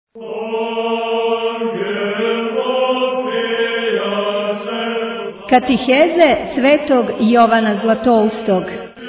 Katiheze svetog Jovana Zlatoustog.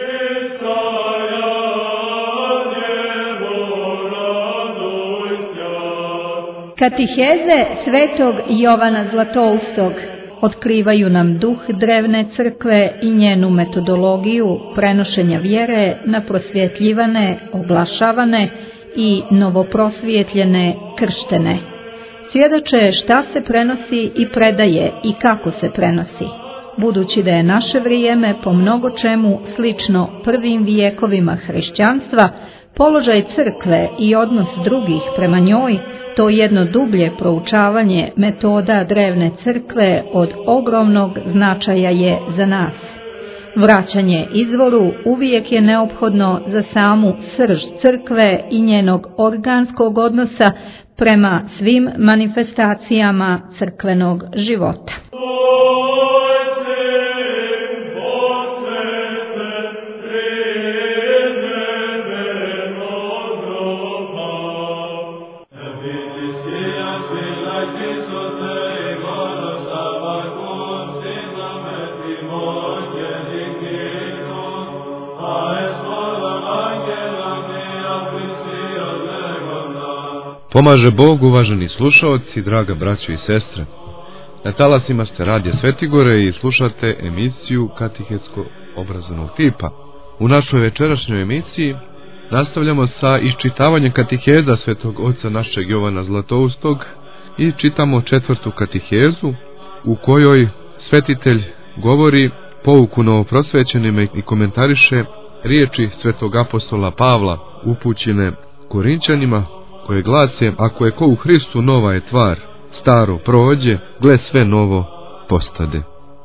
Katiheze svetog Jovana Zlatoustog otkrivaju nam duh drevne crkve i njenu metodologiju prenošenja vjere na prosvjetljivane, oglašavane i novoprosvjetljene krštene. Svjedoče šta se prenosi i predaje i kako se prenosi. Budući da je naše vrijeme po mnogo čemu slično prvim vijekovima hrišćanstva, položaj crkve i odnos drugih prema njoj, to jedno dublje proučavanje metoda drevne crkve od ogromnog značaja je za nas. Vraćanje izvoru uvijek je neophodno za samu srž crkve i njenog organskog odnosa prema svim manifestacijama crkvenog života. Pomaže Bog, uvaženi slušaoci, draga braćo i sestre. Na talasima ste Radija Svetigore i slušate emisiju katehetsko-obrazovnog tipa. U našoj večerašnjoj emisiji nastavljamo sa iščitavanjem katiheza svetog oca našeg Jovana Zlatoustog i čitamo 4. katihezu u kojoj svetitelj govori pouku novoprosvećenima i komentariše riječi svetog apostola Pavla upućene Korinčanima, koje glase: ako je ko u Hristu, nova je tvar, staro prođe, gle sve novo postade.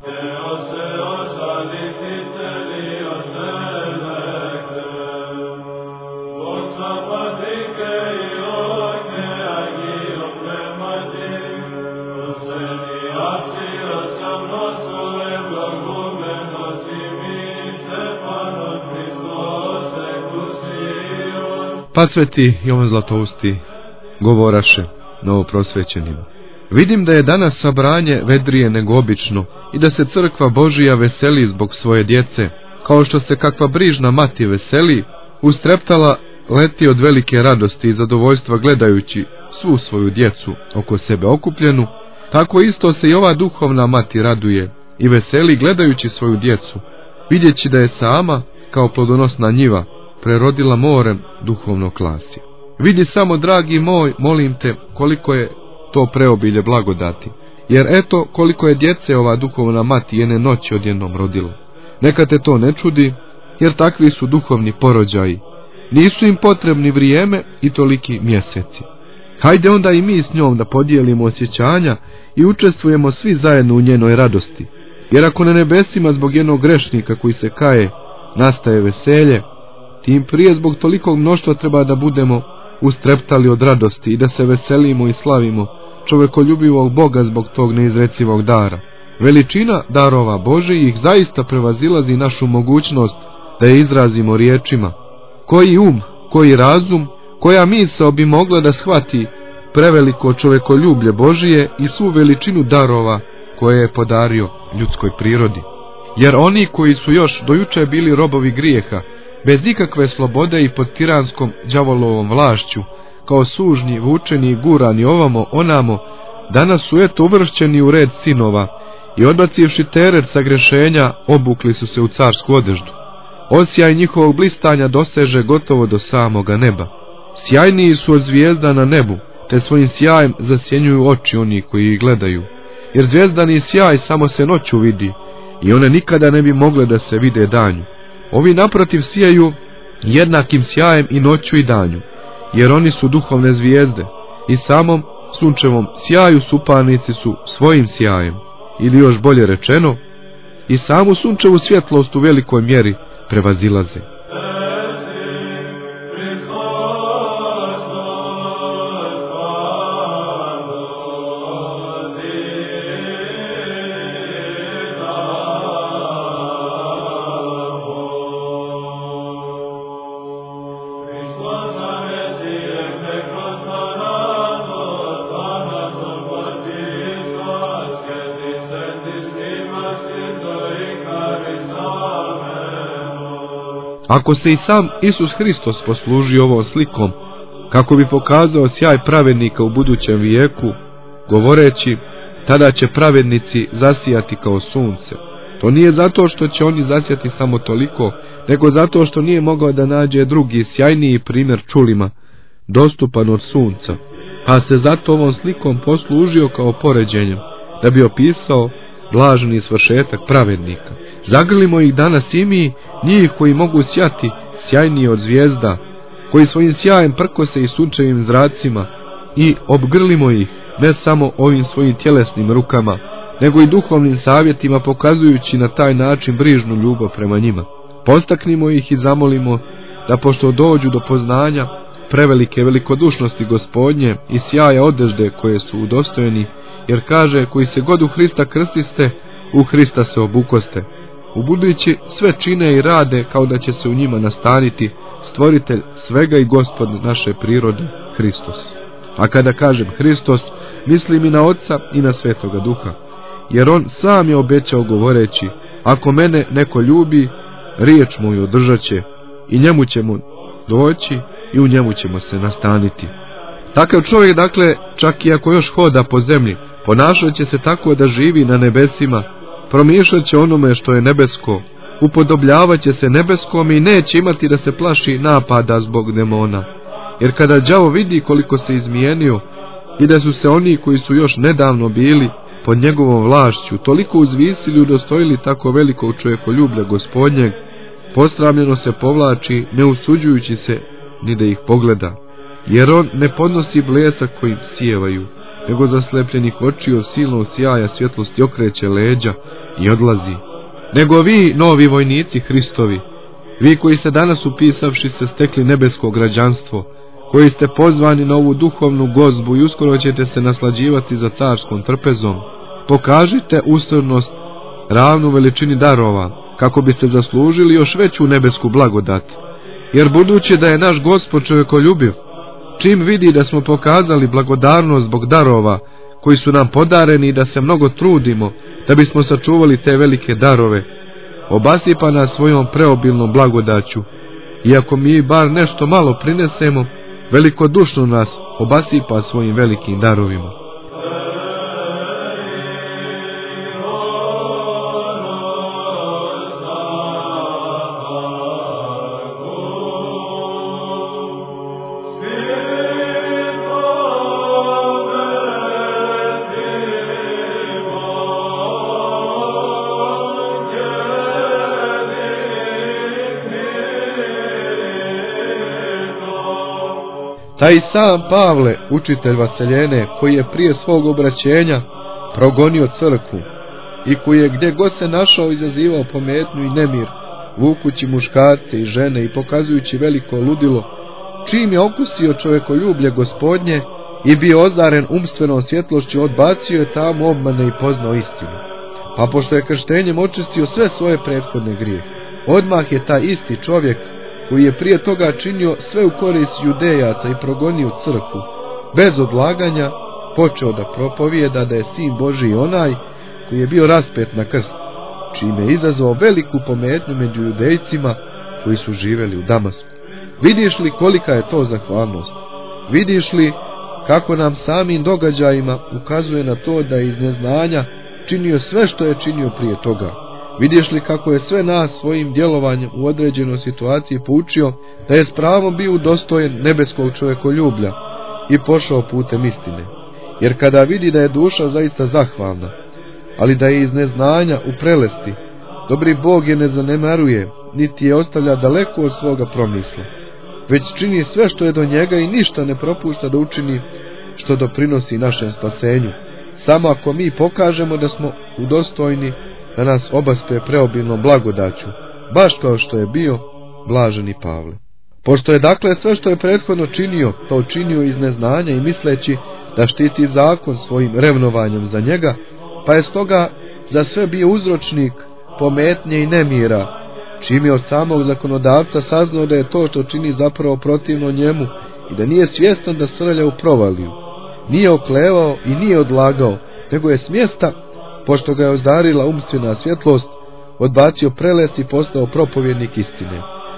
Pa sveti Jovan Zlatousti govoraše novoprosvećenima: vidim da je danas sabranje vedrije nego obično i da se crkva Božija veseli zbog svoje djece, kao što se kakva brižna mati veseli, ustreptala leti od velike radosti i zadovoljstva gledajući svu svoju djecu oko sebe okupljenu, tako isto se i ova duhovna mati raduje i veseli gledajući svoju djecu, vidjeći da je sama kao plodonosna njiva prerodila morem duhovnog klasja. Vidi samo, dragi moj, molim te, koliko je to preobilje blagodati, jer eto koliko je djece ova duhovna mati jedne noći odjednom rodila. Neka te to ne čudi, jer takvi su duhovni porođaji. Nisu im potrebni vrijeme i toliki mjeseci. Hajde onda i mi s njom da podijelimo osjećanja i učestvujemo svi zajedno u njenoj radosti, jer ako na nebesima zbog jednog grešnika koji se kaje nastaje veselje, tim prije zbog tolikog mnoštva treba da budemo ustreptali od radosti i da se veselimo i slavimo čovekoljubivog Boga zbog tog neizrecivog dara. Veličina darova Božijih zaista prevazilazi našu mogućnost da je izrazimo riječima. Koji koji razum, koja misao bi mogla da shvati preveliko čovekoljublje Božije i svu veličinu darova koje je podario ljudskoj prirodi. Jer oni koji su još dojuče bili robovi grijeha, bez ikakve slobode i pod tiranskom đavolovom vlašću, kao sužnji, vučeni i gurani ovamo onamo, danas su eto uvršćeni u red sinova i odbacivši teret sagrešenja, obukli su se u carsku odeždu. Osjaj njihovog blistanja doseže gotovo do samoga neba. Sjajniji su od zvijezda na nebu, te svojim sjajem zasjenjuju oči oni koji ih gledaju. Jer zvijezdani sjaj samo se noću vidi i one nikada ne bi mogle da se vide danju. Ovi naprotiv sijaju jednakim sjajem i noću i danju, jer oni su duhovne zvijezde i samom sunčevom sjaju suparnici su svojim sjajem, ili još bolje rečeno, i samu sunčevu svjetlost u velikoj mjeri prevazilaze. Ako se i sam Isus Hristos posluži ovom slikom, kako bi pokazao sjaj pravednika u budućem vijeku, govoreći, tada će pravednici zasijati kao sunce. To nije zato što će oni zasijati samo toliko, nego zato što nije mogao da nađe drugi sjajniji primjer čulima, dostupan od sunca, pa se zato ovom slikom poslužio kao poređenjem, da bi opisao blaženi svršetak pravednika. Zagrlimo ih danas i mi, njih koji mogu sjati sjajniji od zvijezda, koji svojim sjajem prkose i sunčevim zracima, i obgrlimo ih ne samo ovim svojim tjelesnim rukama, nego i duhovnim savjetima, pokazujući na taj način brižnu ljubav prema njima. Postaknimo ih i zamolimo da, pošto dođu do poznanja prevelike velikodušnosti Gospodnje i sjaja odežde koje su udostojeni, jer kaže, koji se god u Hrista krstiste, u Hrista se obukoste. Ubudući sve čine i rade kao da će se u njima nastaniti stvoritelj svega i Gospod naše prirode, Hristos. A kada kažem Hristos, mislim i na Otca i na Svetoga Duha, jer on sam je obećao govoreći, ako mene neko ljubi, riječ moju održat će, i njemu ćemo doći i u njemu ćemo se nastaniti. Takav čovjek, dakle, čak i ako još hoda po zemlji, ponašat će se tako da živi na nebesima, promišljat će onome što je nebesko, upodobljavat će se nebeskom i neće imati da se plaši napada zbog demona. Jer kada đavo vidi koliko se izmijenio i da su se oni koji su još nedavno bili pod njegovom vlašću toliko uzvisili i udostojili tako velikog čovjekoljublja Gospodnjeg, posramljeno se povlači, ne usuđujući se ni da ih pogleda, jer on ne podnosi blesak kojim sjevaju, nego zaslepljenih očiju silnog sjaja svjetlosti okreće leđa i odlazi. Nego vi, novi vojnici Hristovi, vi koji ste danas upisavši se stekli nebesko građanstvo, koji ste pozvani na ovu duhovnu gozbu i uskoro ćete se naslađivati za carskom trpezom, pokažite usrdnost ravnu veličini darova, kako biste zaslužili još veću nebesku blagodat. Jer budući da je naš Gospod čovjekoljubiv, čim vidi da smo pokazali blagodarnost zbog darova koji su nam podareni i da se mnogo trudimo da bismo sačuvali te velike darove, obasipa nas svojom preobilnom blagodaću, iako mi bar nešto malo prinesemo, velikodušno nas obasipa svojim velikim darovima. Taj sam Pavle, učitelj Vaseljene, koji je prije svog obraćenja progonio crkvu i koji je gdje god se našao izazivao pometnju i nemir, vukući muškarce i žene i pokazujući veliko ludilo, čim je okusio čovjekoljublje Gospodnje i bio ozaren umstvenom svjetlošću, odbacio je tamo obmane i poznao istinu. Pa pošto je krštenjem očistio sve svoje prethodne grijehe, odmah je taj isti čovjek, koji je prije toga činio sve u korist judejaca i progonio crkvu, bez odlaganja počeo da propovijeda da je sin Božji onaj koji je bio raspet na krst, čime je izazvao veliku pometnju među judejcima koji su živjeli u Damasku. Vidiš li kolika je to zahvalnost? Vidiš li kako nam samim događajima ukazuje na to da je iz neznanja činio sve što je činio prije toga? Vidiš li kako je sve nas svojim djelovanjem u određenoj situaciji poučio da je s pravom bio udostojen nebeskog čovjekoljublja i pošao putem istine? Jer kada vidi da je duša zaista zahvalna, ali da je iz neznanja u prelesti, dobri Bog je ne zanemaruje, niti je ostavlja daleko od svoga promisla, već čini sve što je do njega i ništa ne propušta da učini što doprinosi našem spasenju, samo ako mi pokažemo da smo udostojni da nas obaspe preobilnom blagodaću, baš kao što je bio blaženi Pavle. Pošto je dakle sve što je prethodno činio, to činio iz neznanja i misleći da štiti zakon svojim revnovanjem za njega, pa je stoga za sve bio uzročnik pometnje i nemira, čim je od samog zakonodavca saznao da je to što čini zapravo protivno njemu i da nije svjestan da srlja u provaliju. Nije oklevao i nije odlagao, nego je s mjesta, pošto ga je ozdarila umstvena svjetlost, odbacio prelest i postao propovjednik istine.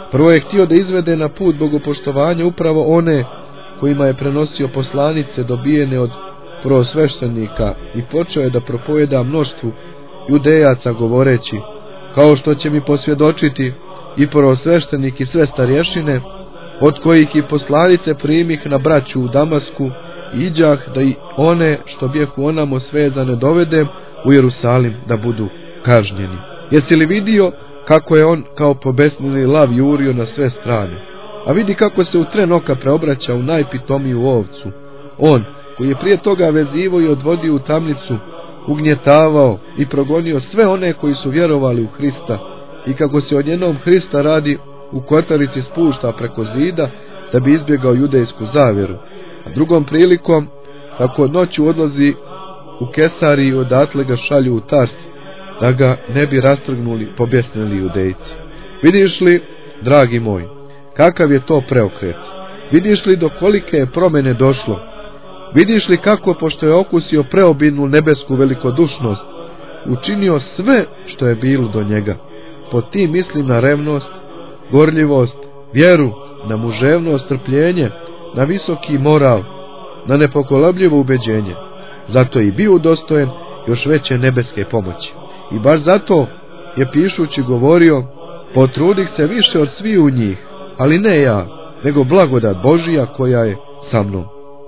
Prvo je htio da izvede na put bogopoštovanja upravo one kojima je prenosio poslanice dobijene od prvosveštenika i počeo je da propoveda mnoštvu judejaca govoreći: kao što će mi posvjedočiti i prvosveštenik i sve starješine, od kojih i poslanice primih na braću u Damasku, iđah da i one što bijehu onamo svezane dovedem u Jerusalim da budu kažnjeni. Jesi li vidio kako je on kao pobesnili lav jurio na sve strane? A vidi kako se u tren oka preobraća u najpitomiju ovcu. On, koji je prije toga vezivo i odvodio u tamnicu, ugnjetavao i progonio sve one koji su vjerovali u Hrista, i kako se odjednom Hrista radi u kotarici spušta preko zida da bi izbjegao judejsku zavjeru, a drugom prilikom kako noću odlazi u Kesariji i odatle ga šalju u Tars da ga ne bi rastrgnuli pobjesnili judejci. Vidiš li, dragi moj, kakav je to preokret? Vidiš li do kolike je promjene došlo? Vidiš li kako, pošto je okusio preobilnu nebesku velikodušnost, učinio sve što je bilo do njega? Pod tim mislim na revnost, gorljivost, vjeru, na muževnost, strpljenje, na visoki moral, na nepokolebljivo ubeđenje. Zato je i bio udostojen još veće nebeske pomoći. I baš zato je pišući govorio: potrudih se više od svih u njih, ali ne ja, nego blagodat Božija koja je sa mnom.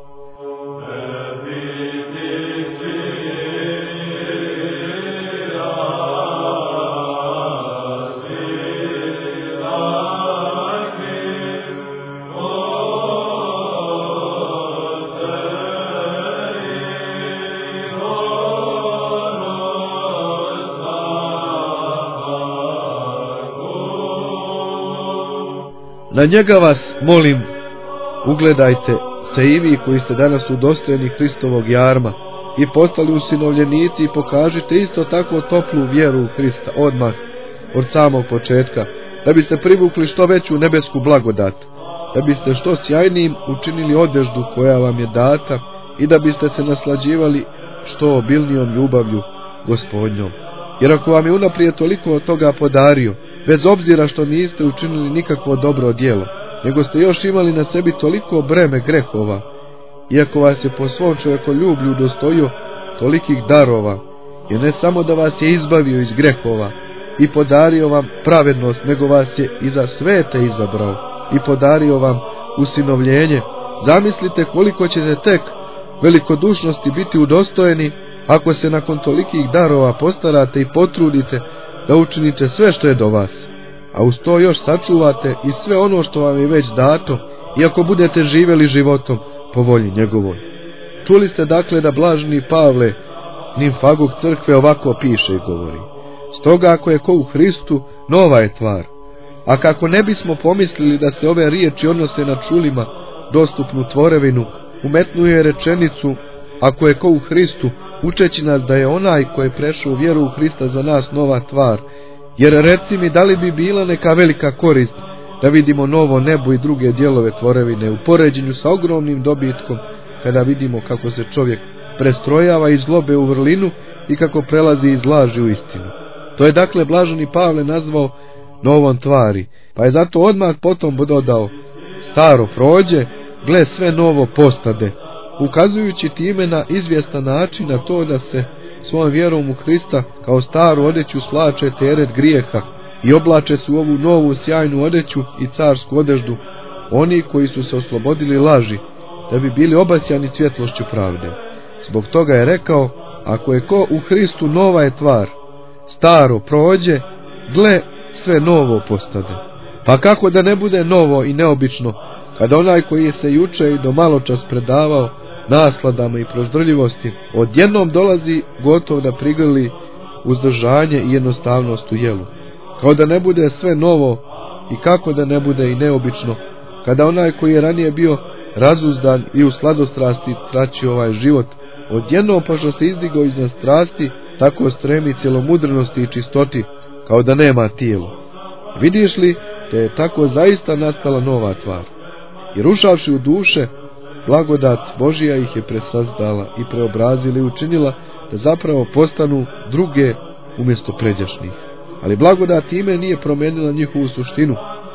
Na njega vas molim, ugledajte se i vi koji ste danas udostojeni Hristovog jarma i postali usinovljenici, i pokažite isto tako toplu vjeru u Hrista odmah od samog početka, da biste privukli što veću nebesku blagodat, da biste što sjajnijim učinili odježdu koja vam je data i da biste se naslađivali što obilnijom ljubavlju Gospodnjom. Jer ako vam je unaprijed toliko od toga podario, bez obzira što niste učinili nikakvo dobro djelo, nego ste još imali na sebi toliko breme grehova, iako vas je po svom čovjekoljublju udostojio tolikih darova, jer ne samo da vas je izbavio iz grehova i podario vam pravednost, nego vas je i za svete izabrao i podario vam usinovljenje. Zamislite koliko ćete tek velikodušnosti biti udostojeni ako se nakon tolikih darova postarate i potrudite da učinite sve što je do vas, a uz to još sačuvate i sve ono što vam je već dato, i ako budete živjeli životom po volji njegovoj. Čuli ste dakle da blaženi Pavle, nimfagog crkve, ovako piše i govori: stoga ako je ko u Hristu, nova je tvar. A kako ne bismo pomislili da se ove riječi odnose na čulima dostupnu tvorevinu, umetnuje rečenicu: ako je ko u Hristu, učeći nas da je onaj koji je prešao u vjeru u Hrista za nas nova tvar. Jer reci mi, da li bi bila neka velika korist da vidimo novo nebo i druge dijelove tvorevine u poređenju sa ogromnim dobitkom, kada vidimo kako se čovjek prestrojava iz zlobe u vrlinu i kako prelazi iz laži u istinu. To je dakle blaženi Pavle nazvao novom tvari, pa je zato odmah potom dodao: staro prođe, gle sve novo postade, ukazujući time na izvjestan način na to da se svojom vjerom u Hrista kao staru odeću slače teret grijeha i oblače se u ovu novu sjajnu odeću i carsku odeždu oni koji su se oslobodili laži, da bi bili obasjani svjetlošću pravde. Zbog toga je rekao: ako je ko u Hristu, nova je tvar, staro prođe, gle sve novo postade. Pa kako da ne bude novo i neobično, kada onaj koji se juče i do maločas predavao nasladama i proždrljivosti, odjednom dolazi gotov da prigrli uzdržanje i jednostavnost u jelu. Kao da ne bude sve novo, i kako da ne bude i neobično, kada onaj koji je ranije bio razuzdan i u sladostrasti tračio ovaj život, odjednom pošto se izdigao iznad strasti, tako stremi cjelomudrnosti i čistoti, kao da nema tijelo. Vidiš li, te je tako zaista nastala nova tvar. I rušavši u duše, blagodat Božija ih je presazdala i preobrazila i učinila da zapravo postanu druge umjesto pređašnjih. Ali blagodat ime nije promijenila njihovu suštinu,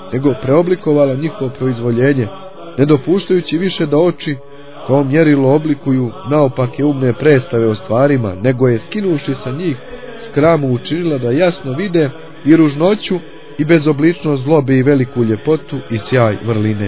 nego preoblikovala njihovo proizvoljenje, ne dopuštajući više da oči kao mjerilo oblikuju naopake umne predstave o stvarima, nego je skinuši sa njih skramu učinila da jasno vide i ružnoću i bezobličnost zlobe i veliku ljepotu i sjaj vrline.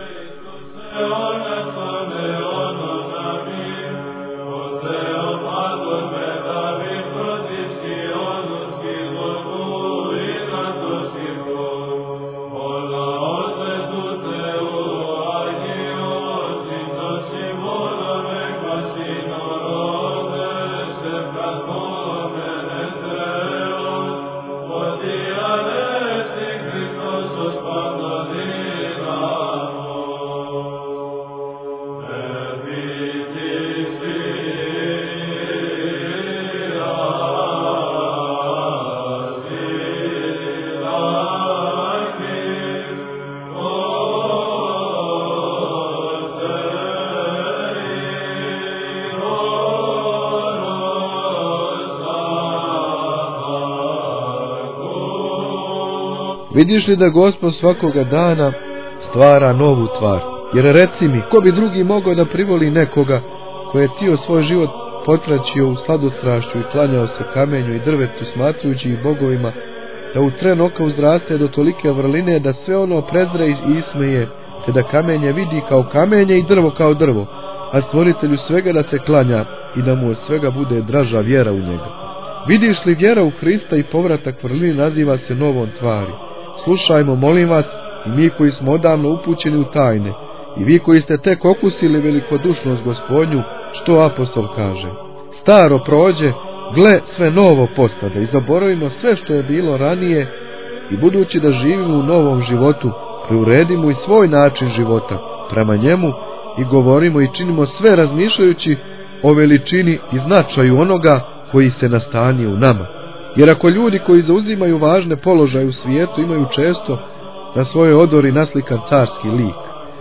Vidiš li da Gospod svakoga dana stvara novu tvar? Jer reci mi, ko bi drugi mogao da privoli nekoga ko je tio svoj život potračio u sladostrašću i klanjao se kamenju i drvetu smatrujući ih bogovima, da u tren oka uzraste do tolike vrline da sve ono prezre i ismeje, te da kamenje vidi kao kamenje i drvo kao drvo, a stvoritelju svega da se klanja i da mu od svega bude draža vjera u njega. Vidiš li, vjera u Hrista i povratak vrlini naziva se novom tvari. Slušajmo, molim vas, i mi koji smo odavno upućeni u tajne, i vi koji ste tek okusili velikodušnost Gospodnju, što apostol kaže. Staro prođe, gle, sve novo postade, i zaboravimo sve što je bilo ranije, i budući da živimo u novom životu, preuredimo i svoj način života prema njemu i govorimo i činimo sve razmišljajući o veličini i značaju onoga koji se nastanio u nama. Jer ako ljudi koji zauzimaju važne položaje u svijetu imaju često na svojoj odori naslikan carski lik,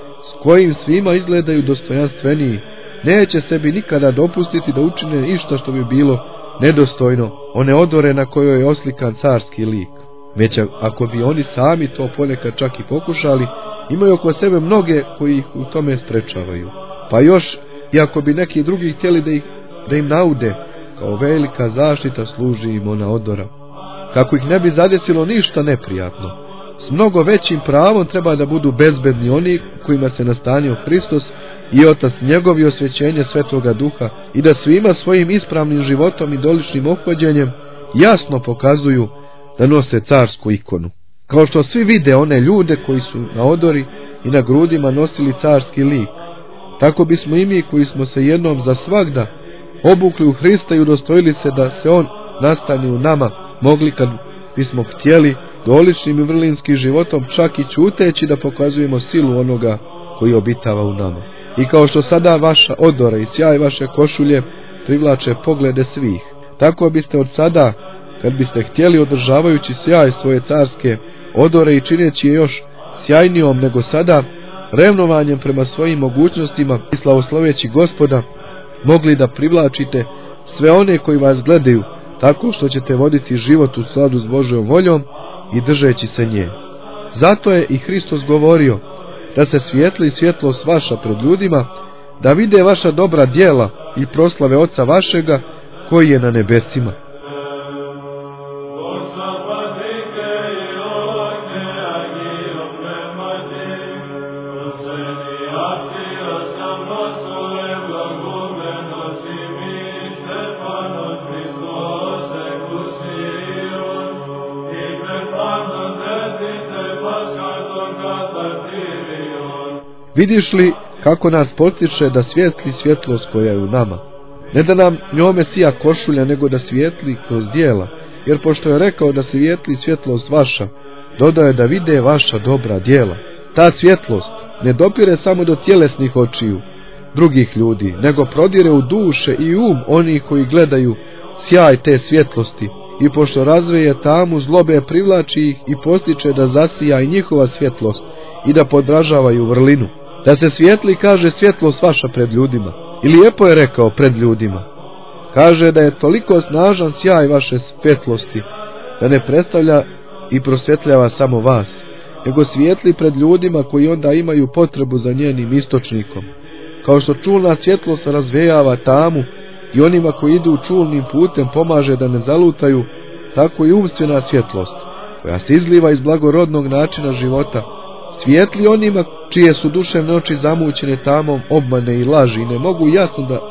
s kojim svima izgledaju dostojanstveniji, neće sebi nikada dopustiti da učine išta što bi bilo nedostojno one odore na kojoj je oslikan carski lik. Već ako bi oni sami to ponekad čak i pokušali, imaju oko sebe mnoge koji ih u tome sprečavaju. Pa još i ako bi neki drugi htjeli da im naude, kao velika zaštita služi im ona odora, kako ih ne bi zadesilo ništa neprijatno. S mnogo većim pravom treba da budu bezbedni oni kojima se nastanio Hristos i Otac njegov i osvećenje Svetoga Duha, i da svima svojim ispravnim životom i doličnim ophođenjem jasno pokazuju da nose carsku ikonu. Kao što svi vide one ljude koji su na odori i na grudima nosili carski lik, tako bismo i mi koji smo se jednom za svagda obukli u Hrista i udostojili se da se on nastani u nama, mogli kad bismo htjeli doličnim i vrlinskim životom čak i ćuteći da pokazujemo silu onoga koji obitava u nama. I kao što sada vaša odora i sjaj vaše košulje privlače poglede svih, tako biste od sada, kad biste htjeli, održavajući sjaj svoje carske odore i čineći je još sjajnijom nego sada, revnovanjem prema svojim mogućnostima i slavosloveći Gospoda, mogli da privlačite sve one koji vas gledaju, tako što ćete voditi život u skladu s Božjom voljom i držeći se nje. Zato je i Hristos govorio da se svijetli svjetlost vaša pred ljudima, da vide vaša dobra djela i proslave Oca vašega koji je na nebesima. Vidiš li kako nas potiče da svijetli svjetlost koja je u nama? Ne da nam njome sija košulja, nego da svijetli kroz djela, jer pošto je rekao da svijetli svjetlost vaša, dodao je da vide vaša dobra djela. Ta svjetlost ne dopire samo do tjelesnih očiju drugih ljudi, nego prodire u duše i um onih koji gledaju sjaj te svjetlosti, i pošto razveje tamu zlobe, privlači ih i postiče da zasija i njihova svjetlost i da podražavaju vrlinu. Da se svijetli, kaže, svjetlost vaša pred ljudima. I lijepo je rekao pred ljudima. Kaže da je toliko snažan sjaj vaše svjetlosti, da ne predstavlja i prosvjetljava samo vas, nego svijetli pred ljudima koji onda imaju potrebu za njenim istočnikom. Kao što čulna svjetlost razvejava tamu i onima koji idu čulnim putem pomaže da ne zalutaju, tako i umstvena svjetlost, koja se izliva iz blagorodnog načina života, svijetli onima čije su duševne oči zamućene tamom obmane i laži i ne mogu jasno da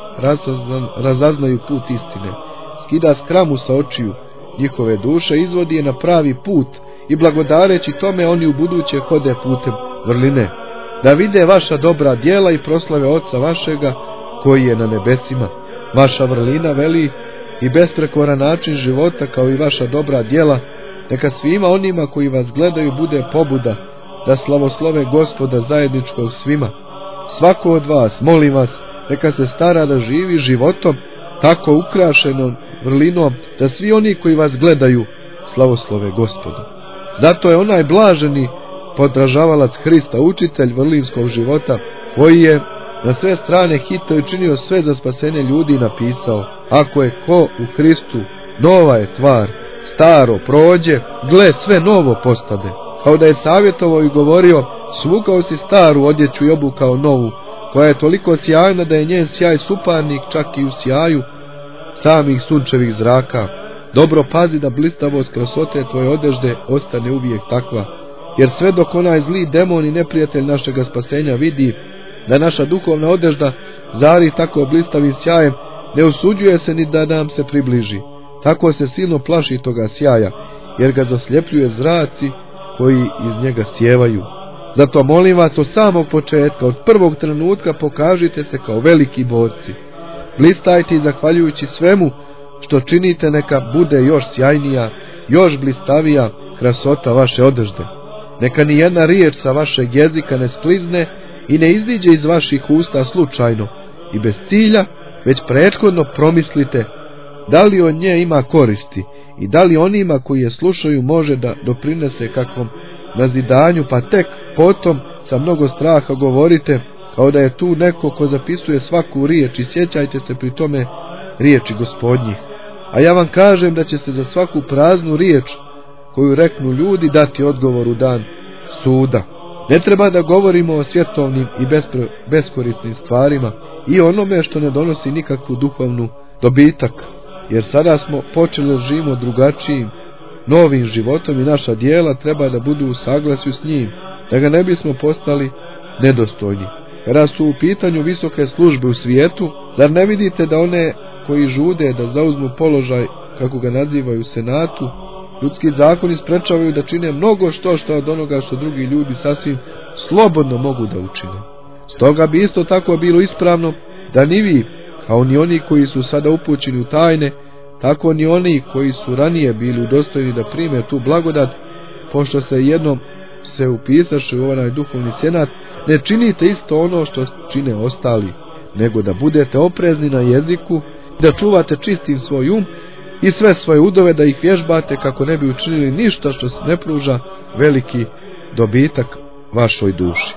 razaznaju put istine. Skida skramu sa očiju njihove duše, izvodi je na pravi put i blagodareći tome oni u buduće hode putem vrline, da vide vaša dobra djela i proslave Oca vašega koji je na nebesima. Vaša vrlina veli i besprekoran način života kao i vaša dobra djela, neka svima onima koji vas gledaju bude pobuda da slavoslove Gospoda zajedničkog svima. Svako od vas, molim vas, neka se stara da živi životom tako ukrašenom vrlinom da svi oni koji vas gledaju slavoslove Gospoda. Zato je onaj blaženi podražavalac Hrista, učitelj vrlinskog života, koji je na sve strane hitao i činio sve za spasenje ljudi, napisao: ako je ko u Hristu, nova je tvar, staro prođe, gle sve novo postade. Kao da je savjetovao i govorio: svukao si staru odjeću i obukao novu, koja je toliko sjajna da je njen sjaj suparnik čak i u sjaju samih sunčevih zraka. Dobro pazi da blistavost krasote tvoje odežde ostane uvijek takva, jer sve dok onaj zli demon i neprijatelj našega spasenja vidi da naša duhovna odežda zari tako blistavim sjajem, ne usuđuje se ni da nam se približi. Tako se silno plaši toga sjaja, jer ga zasljepljuje zraci koji iz njega sjevaju. Zato molim vas, od samog početka, od prvog trenutka pokažite se kao veliki borci. Blistajte i zahvaljujući svemu što činite, neka bude još sjajnija, još blistavija krasota vaše odežde. Neka ni jedna riječ sa vašeg jezika ne sklizne i ne iziđe iz vaših usta slučajno i bez cilja, već prethodno promislite da li od nje ima koristi i da li onima koji je slušaju može da doprinese kakvom nazidanju, pa tek potom sa mnogo straha govorite kao da je tu neko ko zapisuje svaku riječ i sjećajte se pri tome riječi Gospodnjih. A ja vam kažem da će se za svaku praznu riječ koju reknu ljudi dati odgovor u dan suda. Ne treba da govorimo o svjetovnim i beskorisnim stvarima i onome što ne donosi nikakvu duhovnu dobitak, jer sada smo počeli da živimo drugačijim, novim životom i naša djela treba da budu u saglasju s njim, da ga ne bismo postali nedostojni. Kada su u pitanju visoke službe u svijetu, zar ne vidite da one koji žude da zauzmu položaj, kako ga nazivaju, u senatu, ljudski zakoni sprečavaju da čine mnogo što od onoga što drugi ljudi sasvim slobodno mogu da učine. Stoga bi isto tako bilo ispravno da ni vi, kao ni oni koji su sada upućeni u tajne, tako ni oni koji su ranije bili udostojni da prime tu blagodat, pošto se jednom se upisaše u onaj duhovni senat, ne činite isto ono što čine ostali, nego da budete oprezni na jeziku, da čuvate čistim svoj um i sve svoje udove da ih vježbate kako ne bi učinili ništa što se ne pruža veliki dobitak vašoj duši.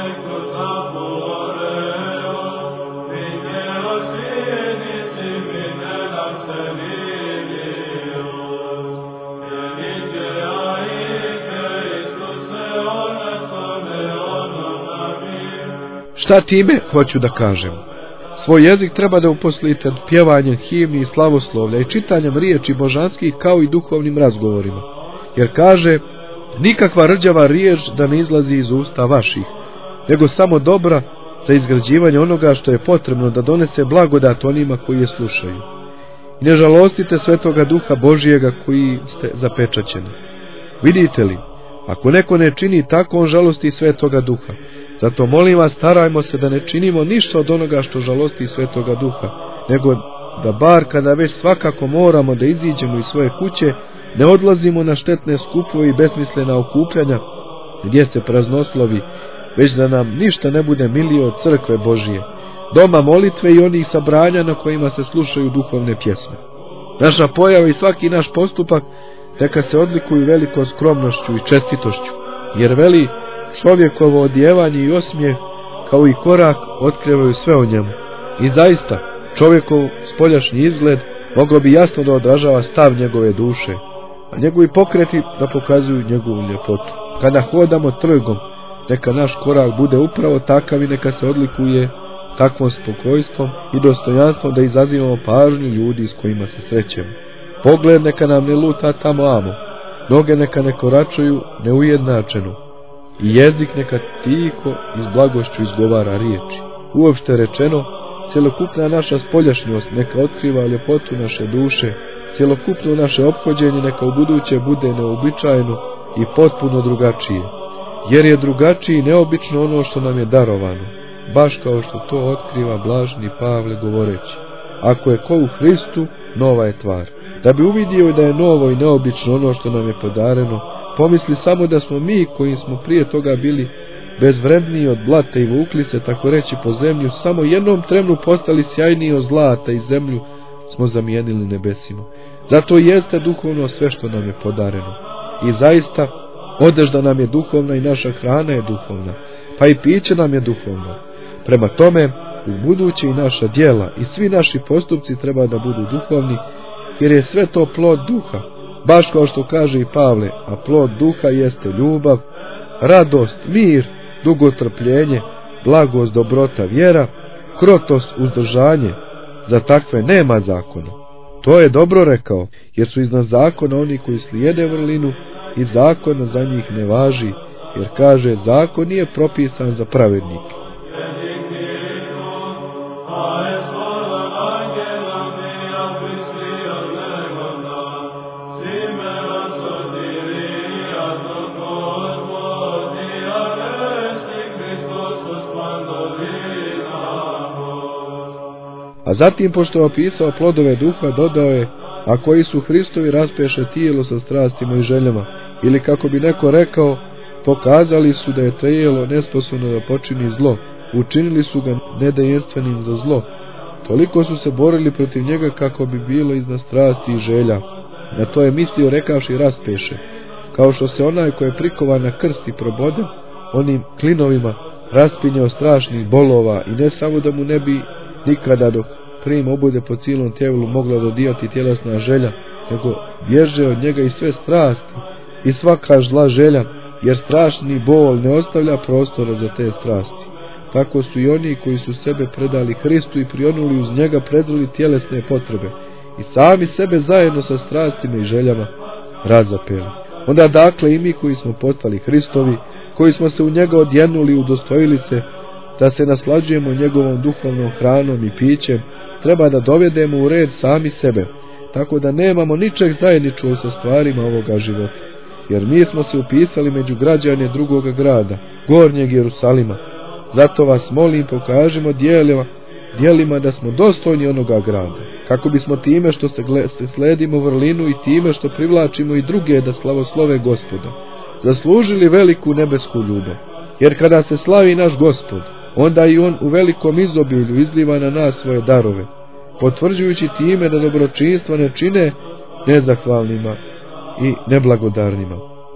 Šta time hoću da kažem? Svoj jezik treba da uposlite pjevanjem himni i slavoslovlja i čitanjem riječi božanskih kao i duhovnim razgovorima. Jer kaže: nikakva rđava riječ da ne izlazi iz usta vaših, nego samo dobra za izgrađivanje onoga što je potrebno da donese blagodat onima koji je slušaju. I ne žalostite Svetoga Duha Božijega koji ste zapečaćeni. Vidite li, ako neko ne čini tako, on žalosti Svetoga Duha. Zato molim vas, starajmo se da ne činimo ništa od onoga što žalosti Svetoga Duha, nego da bar kada već svakako moramo da iziđemo iz svoje kuće, ne odlazimo na štetne skupove i besmislena okupljanja gdje se praznoslovi, već da nam ništa ne bude milije od crkve Božije, doma molitve i onih sabranja na kojima se slušaju duhovne pjesme. Naša pojava i svaki naš postupak neka se odlikuju velikom skromnošću i čestitošću, jer veli: čovjekovo odjevanje i osmijeh kao i korak otkrivaju sve o njemu. I zaista, čovjekov spoljašnji izgled mogao bi jasno da odražava stav njegove duše, a njegovi pokreti da pokazuju njegovu ljepotu. Kada hodamo trgom, neka naš korak bude upravo takav i neka se odlikuje takvom spokojstvom i dostojanstvom da izazivamo pažnju ljudi s kojima se srećemo. Pogled neka nam ne luta tamo amo, noge neka ne koračuju neujednačeno i jezik neka tiho i s blagošću izgovara riječi. Uopšte rečeno, cjelokupna naša spoljašnjost neka otkriva ljepotu naše duše, cjelokupno naše ophođenje neka u buduće bude neobičajno i potpuno drugačije, jer je drugačije i neobično ono što nam je darovano, baš kao što to otkriva blaženi Pavle govoreći: ako je ko u Hristu, nova je tvar. Da bi uvidio da je novo i neobično ono što nam je podareno, pomisli samo da smo mi koji smo prije toga bili bezvredniji od blata i vukli se tako reći po zemlju, samo jednom trenu postali sjajniji od zlata i zemlju smo zamijenili nebesima. Zato jeste duhovno sve što nam je podareno. I zaista, odežda nam je duhovna i naša hrana je duhovna, pa i piće nam je duhovno. Prema tome, u buduće i naša djela i svi naši postupci treba da budu duhovni, jer je sve to plod duha, baš kao što kaže i Pavle, a plod duha jeste ljubav, radost, mir, dugotrpljenje, blagost, dobrota, vjera, krotost, uzdržanje. Za takve nema zakona. To je dobro rekao, jer su iznad zakona oni koji slijede vrlinu i zakona za njih ne važi, jer kaže zakon nije propisan za pravednike. A zatim, pošto je opisao plodove duha, dodao je: a koji su Hristovi raspeše tijelo sa strastima i željama, ili kako bi neko rekao, pokazali su da je tijelo nesposobno da počini zlo, učinili su ga nedejenstvenim za zlo. Toliko su se borili protiv njega kako bi bilo iznad strasti i želja. Na to je mislio rekavši raspeše, kao što se onaj koji je prikovan na krst i proboden onim klinovima raspinje od strašnih bolova, i ne samo da mu ne bi nikada dok prim obude po cijelom tijelu mogla dodijati tjelesna želja, nego bježe od njega i sve strasti i svaka zla želja, jer strašni bol ne ostavlja prostora za te strasti. Tako su i oni koji su sebe predali Hristu i prionuli uz njega prezreli tjelesne potrebe i sami sebe zajedno sa strastima i željama razapeli. Onda dakle i mi koji smo postali Hristovi, koji smo se u njega odjenuli i udostojili se da se naslađujemo njegovom duhovnom hranom i pićem, treba da dovedemo u red sami sebe, tako da nemamo ničeg zajedničkog sa stvarima ovoga života. Jer mi smo se upisali među građane drugoga grada, gornjeg Jerusalima. Zato vas molim, pokažimo djelima da smo dostojni onoga grada, kako bismo time što se sledimo vrlinu i time što privlačimo i druge da slavoslove Gospoda, zaslužili veliku nebesku ljubav. Jer kada se slavi naš Gospod, onda i on u velikom izobilju izliva na nas svoje darove, potvrđujući time da dobročinstva ne čine nezahvalnima i neblagodarnima.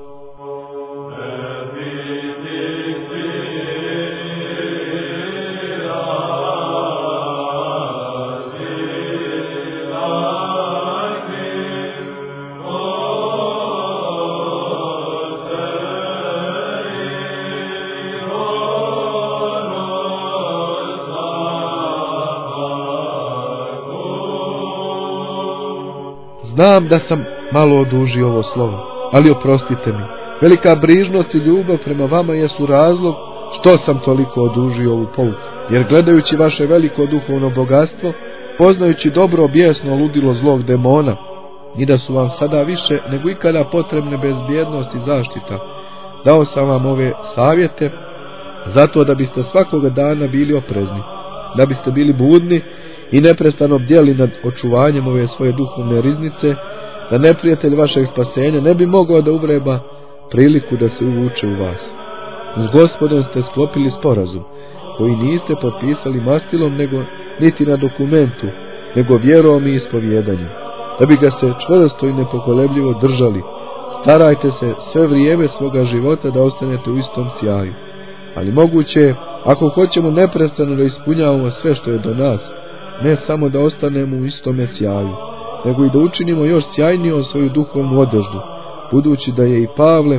Znam da sam malo odužio ovo slovo, ali oprostite mi. Velika brižnost i ljubav prema vama jesu razlog što sam toliko odužio ovu pouku. Jer gledajući vaše veliko duhovno bogatstvo, poznajući dobro bijesno ludilo zlog demona, i da su vam sada više nego ikada potrebne bezbjednost i zaštita, dao sam vam ove savjete, zato da biste svakoga dana bili oprezni, da biste bili budni i neprestano bdjeli nad očuvanjem ove svoje duhovne riznice, da neprijatelj vašeg spasenja ne bi mogao da uvreba priliku da se uvuče u vas. S Gospodom ste sklopili sporazum, koji niste potpisali mastilom niti na dokumentu, nego vjerom i ispovjedanjem, da bi ga se čvrsto i nepokolebljivo držali. Starajte se sve vrijeme svoga života da ostanete u istom sjaju. Ali moguće je, ako hoćemo neprestano da ispunjavamo sve što je do nas, ne samo da ostanemo u istome sjaju, nego i da učinimo još sjajnijom svoju duhovnu odeždu, budući da je i Pavle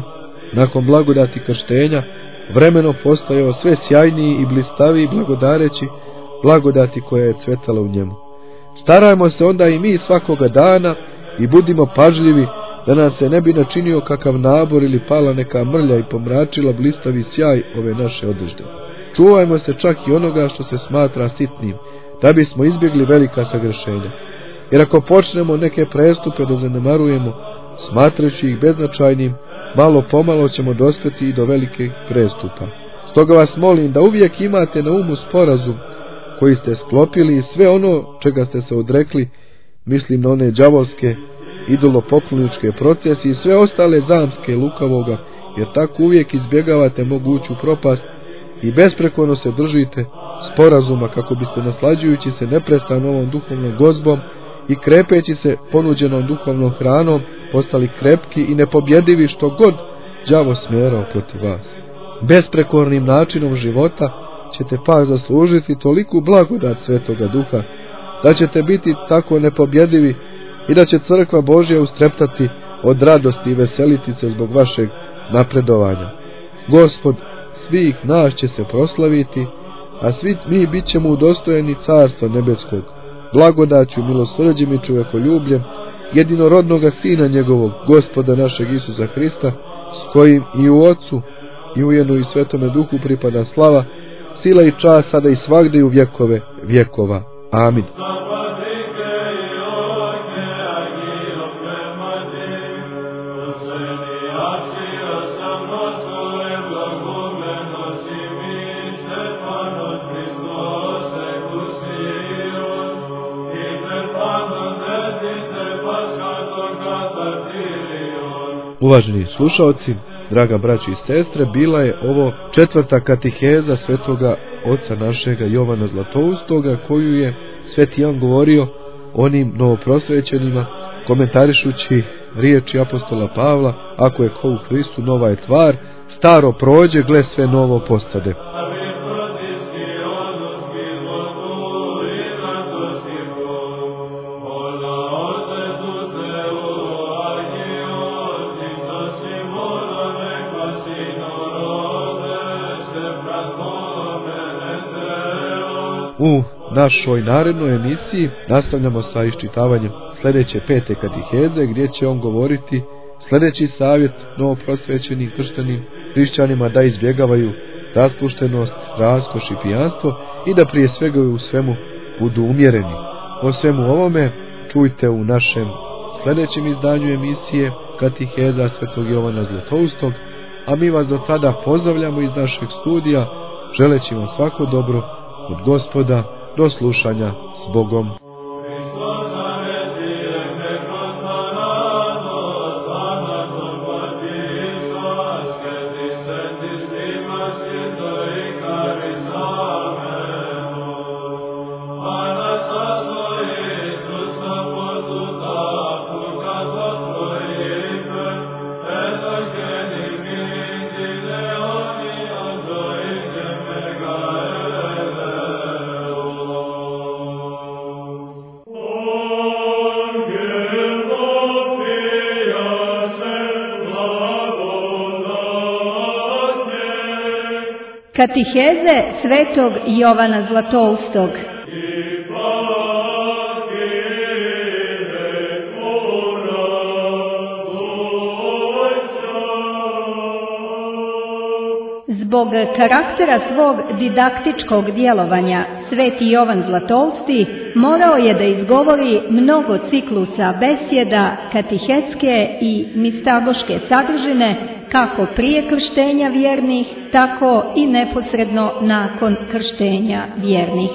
nakon blagodati krštenja, vremenom postajao sve sjajniji i blistaviji blagodareći blagodati koja je cvetala u njemu. Starajmo se onda i mi svakoga dana i budimo pažljivi da nam se ne bi načinio kakav nabor ili pala neka mrlja i pomračila blistavi sjaj ove naše odežde. Čuvajmo se čak i onoga što se smatra sitnim, da bismo izbjegli velika sagrešenja. Jer ako počnemo neke prestupe da zanemarujemo, smatrajući ih beznačajnim, malo pomalo ćemo dospjeti i do velikih prestupa. Stoga vas molim da uvijek imate na umu sporazum koji ste sklopili i sve ono čega ste se odrekli, mislim na one đavolske, idolopokloničke procese i sve ostale zamske lukavoga, jer tako uvijek izbjegavate moguću propast i besprekorno se držite sporazuma kako biste naslađujući se neprestano ovom duhovnom gozbom i krepeći se ponuđenom duhovnom hranom postali krepki i nepobjedivi što god đavo smjerao protiv vas. Besprekornim načinom života ćete pak zaslužiti toliku blagodat Svetoga Duha da ćete biti tako nepobjedivi i da će crkva Božja ustreptati od radosti i veseliti se zbog vašeg napredovanja. Gospod svih nas će se proslaviti, a svi mi bit ćemo udostojeni Carstva nebeskog, blagodaću, milosrđem i čovekoljubljem jedinorodnoga Sina njegovog, Gospoda našeg Isusa Hrista, s kojim i u Otcu i u Jenu i Svetome Duhu pripada slava, sila i čast sada i svagde i u vjekove vjekova. Amin. Uvaženi slušalci, draga braći i sestre, bila je ovo 4. katiheza svetoga oca našega Jovana Zlatoustoga, koju je sveti Jan govorio onim novoprosvećenima, komentarišući riječi apostola Pavla: ako je ko u Hristu, nova je tvar, staro prođe, gle sve novo postade. U našoj narednoj emisiji nastavljamo sa iščitavanjem sljedeće 5. katiheze, gdje će on govoriti sljedeći savjet novoprosvećenim krštenim hrišćanima da izbjegavaju raspuštenost, raskoš i pijanstvo i da prije svega u svemu budu umjereni. O svemu ovome čujte u našem sljedećem izdanju emisije Katiheza svetog Jovana Zlatoustog, a mi vas do tada pozdravljamo iz našeg studija, želeći vam svako dobro od Gospoda. Do slušanja, s Bogom. Katiheze svetog Jovana Zlatoustog. Zbog karaktera svog didaktičkog djelovanja, sveti Jovan Zlatousti morao je da izgovori mnogo ciklusa besjeda, katehetske i mistagoške sadržine, kako prije krštenja vjernih, tako i neposredno nakon krštenja vjernih.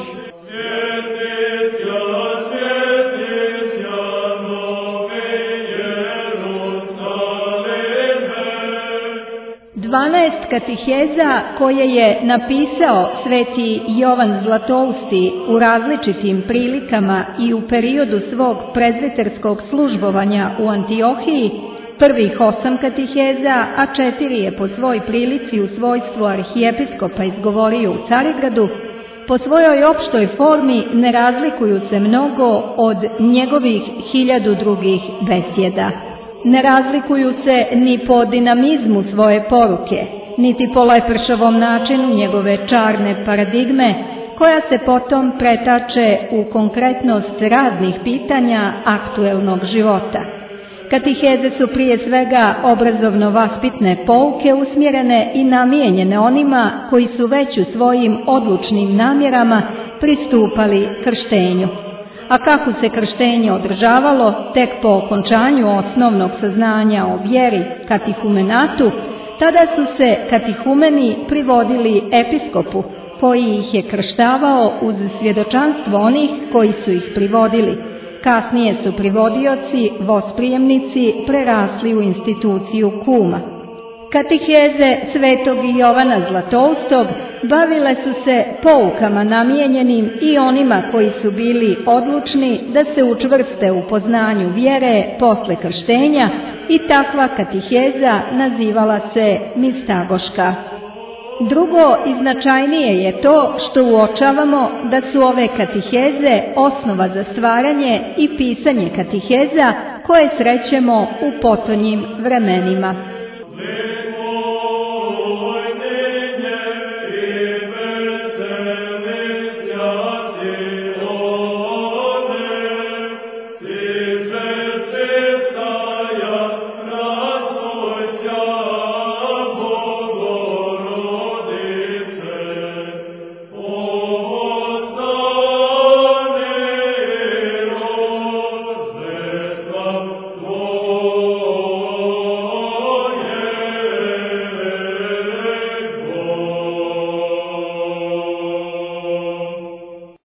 12 katiheza koje je napisao sveti Jovan Zlatousti u različitim prilikama i u periodu svog prezbiterskog službovanja u Antiohiji, prvih 8 katiheza, a 4 je po svoj prilici u svojstvu arhijepiskopa izgovorio u Carigradu, po svojoj opštoj formi ne razlikuju se mnogo od njegovih 1000 drugih besjeda. Ne razlikuju se ni po dinamizmu svoje poruke, niti po lepršavom načinu njegove čarne paradigme, koja se potom pretače u konkretnost raznih pitanja aktuelnog života. Katiheze su prije svega obrazovno-vaspitne pouke usmjerene i namijenjene onima koji su već u svojim odlučnim namjerama pristupali krštenju. A kako se krštenje održavalo, tek po okončanju osnovnog saznanja o vjeri, katihumenatu, tada su se katihumeni privodili episkopu, koji ih je krštavao uz svjedočanstvo onih koji su ih privodili. Kasnije su privodioci, vosprijemnici, prerasli u instituciju kuma. Katiheze svetog Jovana Zlatoustog bavile su se poukama namijenjenim i onima koji su bili odlučni da se učvrste u poznanju vjere posle krštenja i takva katiheza nazivala se mistagoška. Drugo i značajnije je to što uočavamo da su ove katiheze osnova za stvaranje i pisanje katiheza koje srećemo u potonjim vremenima.